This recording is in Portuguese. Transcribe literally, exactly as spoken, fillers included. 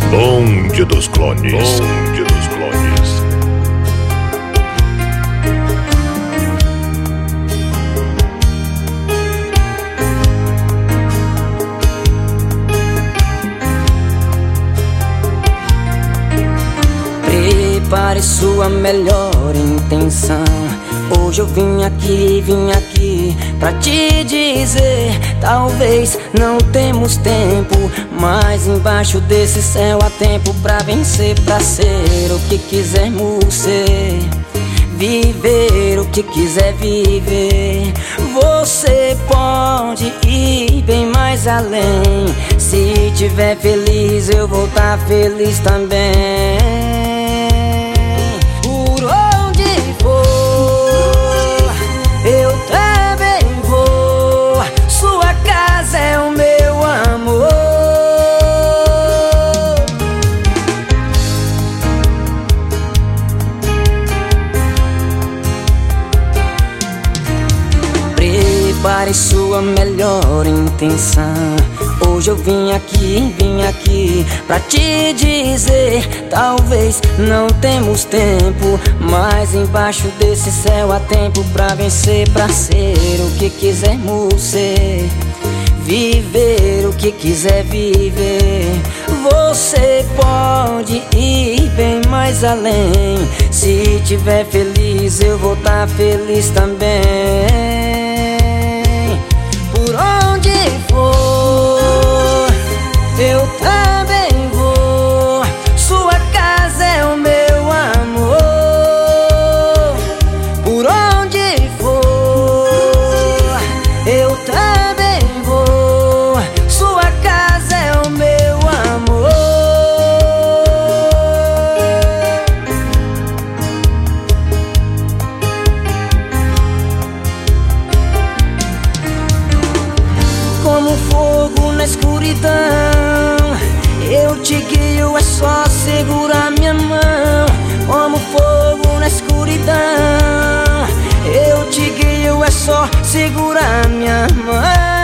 Bonde dos Clones. Bonde dos Clones. Prepare sua melhor intenção. Hoje eu vim aqui, vim aqui pra te dizer: talvez não temos tempo, mas embaixo desse céu há tempo pra vencer, pra ser o que quisermos ser, viver o que quiser viver. Você pode ir bem mais além. Se tiver feliz, eu vou estar feliz também. Prepare sua melhor intenção. Hoje eu vim aqui, vim aqui pra te dizer: talvez não temos tempo, mas embaixo desse céu há tempo pra vencer, pra ser o que quisermos ser, viver o que quiser viver. Você pode ir bem mais além. Se tiver feliz, eu vou estar feliz também. Por onde for, eu também vou. Sua casa é o meu amor. Por onde for, eu também vou. Sua casa é o meu amor. Como fogo na escuridão, eu te guio, é só segurar minha mão. Como fogo na escuridão, eu te guio, é só segurar minha mão.